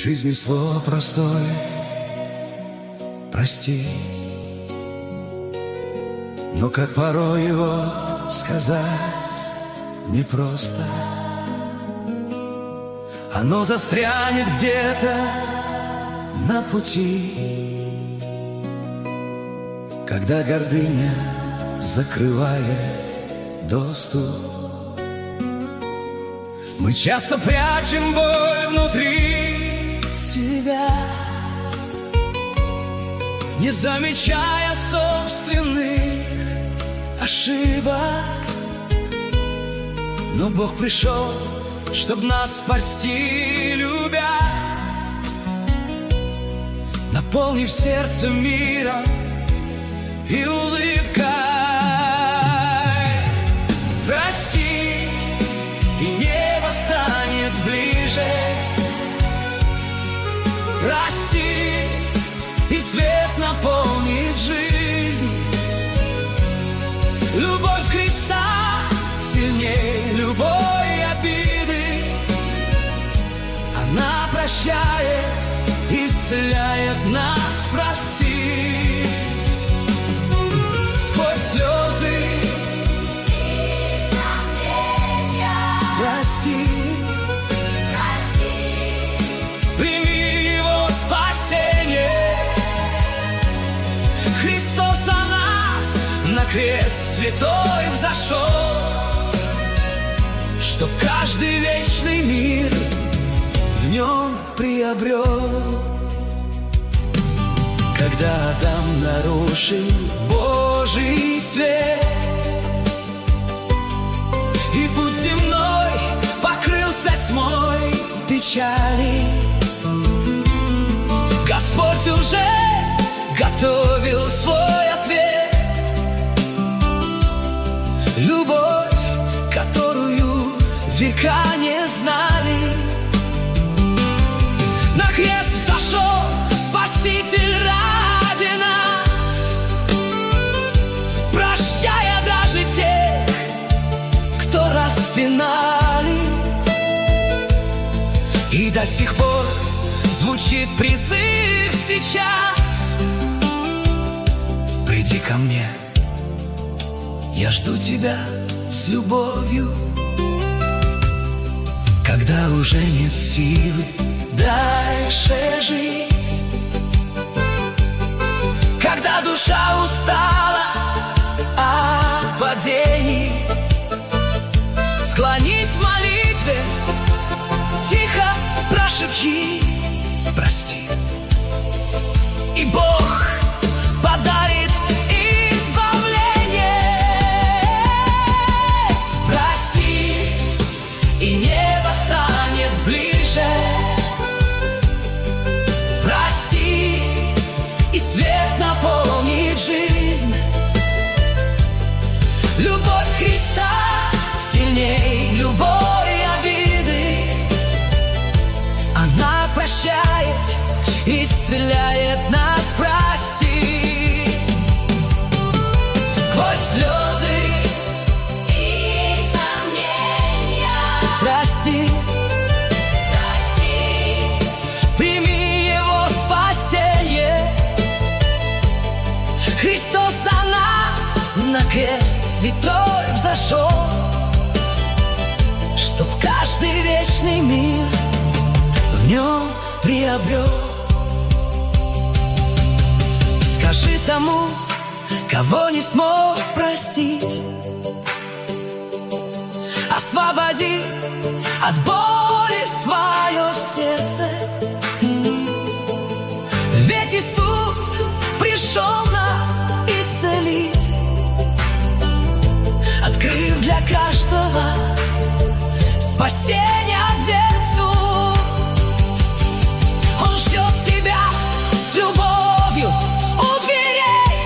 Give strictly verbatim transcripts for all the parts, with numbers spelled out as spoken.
жизни слово простое прости, но как порой его сказать непросто. Оно застрянет где-то на пути, когда гордыня закрывает доступ. Мы часто прячем боль внутри себя, не замечая собственных ошибок. Но Бог пришел, чтоб нас спасти, любя, наполнив сердце миром и улыбкой. Прости, и небо станет ближе. Прости, и свет наполнит жизнь. Любовь Христа сильнее любой обиды. Она прощает, исцеляет нас, прости. Сквозь слезы и сомнения прости, прости. Прими его спасение. Христос о нас на крест святой взошел, чтоб каждый вечный мир в нем приобрел. Когда Адам нарушил Божий свет, и путь земной покрылся тьмой печали, Господь уже готовил свой ответ. Любовь, которую века не знали. На крест сошел Спаситель ради нас, прощая даже тех, кто распинали. И до сих пор звучит призыв сейчас: приди ко мне, я жду тебя с любовью. Когда уже нет силы дальше жить, когда душа устала от падений, склонись в молитве, тихо прошепчи: прости, и Бог подарит избавление. Прости, и небо станет ближе. Прости, и свет наполнит жизнь. Любовь Христа сильней любой обиды. Она прощает, исцеляет нас, прости. Сквозь слезы и сомнения прости, прости. Прими его спасение. Христос о нас на крест святой взошел, чтоб каждый вечный мир в нем приобрел. Скажи тому, кого не смог простить, освободи от боли свое сердце. Ведь Иисус пришел нас исцелить, открыв для каждого спасение дверцу. Он ждет тебя с любовью у дверей.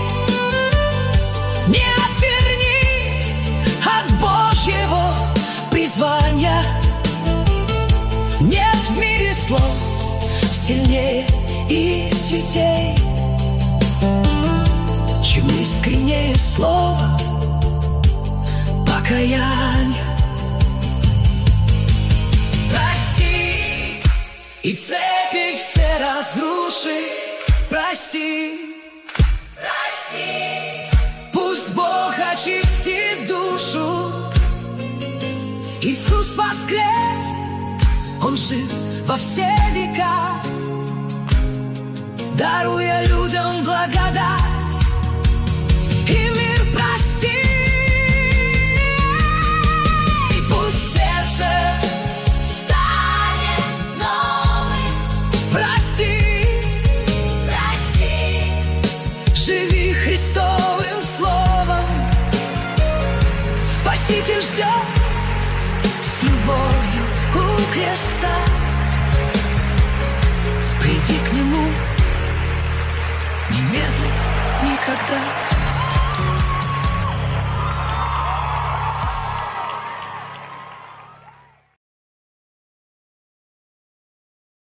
Не отвернись от Божьего призвания. Нет в мире слов сильнее и святей, чем искреннее слово покаяния. Прости, И цепи все разруши. Прости, прости. Пусть Бог очистит душу. Иисус воскрес, Он жив во все века, даруя людям благодать и мир. Прости, и пусть сердце станет новым. Прости, прости. Живи Христовым словом. Спаситель ждет с любовью у креста. Приди к Нему, немедли, никогда.